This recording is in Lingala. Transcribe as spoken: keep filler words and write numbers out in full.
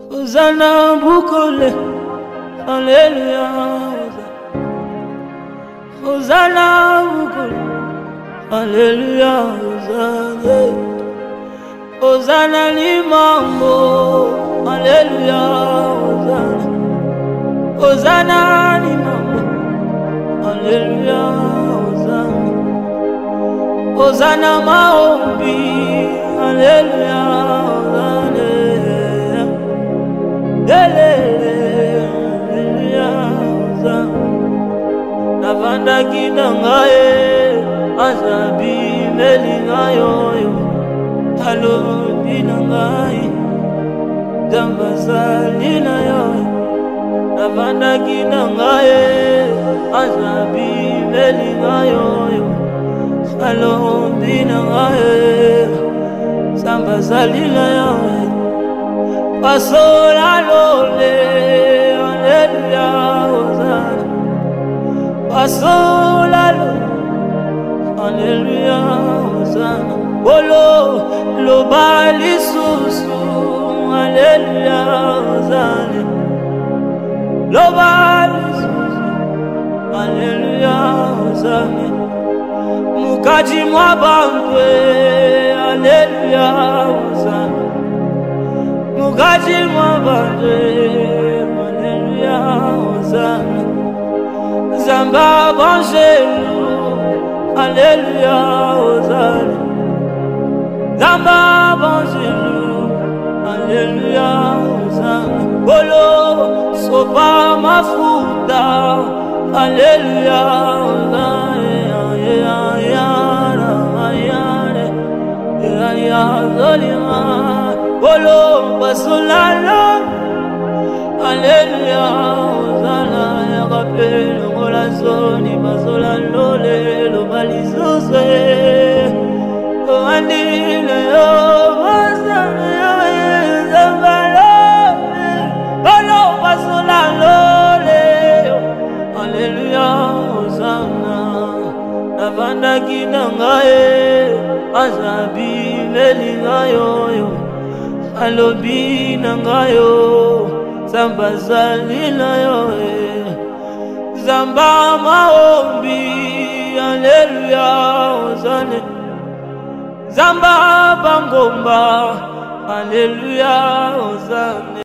Hosanna Bukole, Alléluia. Hosanna Bukole, Alléluia. Hosanna, Hosanna Limambo, Alléluia. Hosanna, Hosanna Limambo, Alléluia. Hosanna, Hosanna Maombi, Alléluia. Navanda kinangaye azabi melingayo halo binangaye dambazalina yo navanda kinangaye azabi melingayo halo binangaye dambazalina yo pasola lole Alléluia. Hosanna pasola lole Alléluia. Hosanna bolo lo bali susu Alléluia. Hosanna lo bali susu Alléluia. Hosanna mukaji mwa bambwe Alléluia. Hosanna mukaji mwa bambwe Alléluia. Hosanna Zamba Banjelu Alléluia. Hosanna Zamba Banjelu Alléluia. Hosanna Bolo sopa mafuta Alléluia. Hosanna Bolo basolalo Alléluia. Hosanna ya rappel ngola zoni basolalo le lo balizose andile yo Hosanna ya zambalo bolo basolalo le Alléluia. Hosanna navanda kinangaye azabi melingayo alobi nangayo zamba zalina yo zamba maombi Alléluia. Hosanna zamba bangomba Alléluia. Hosanna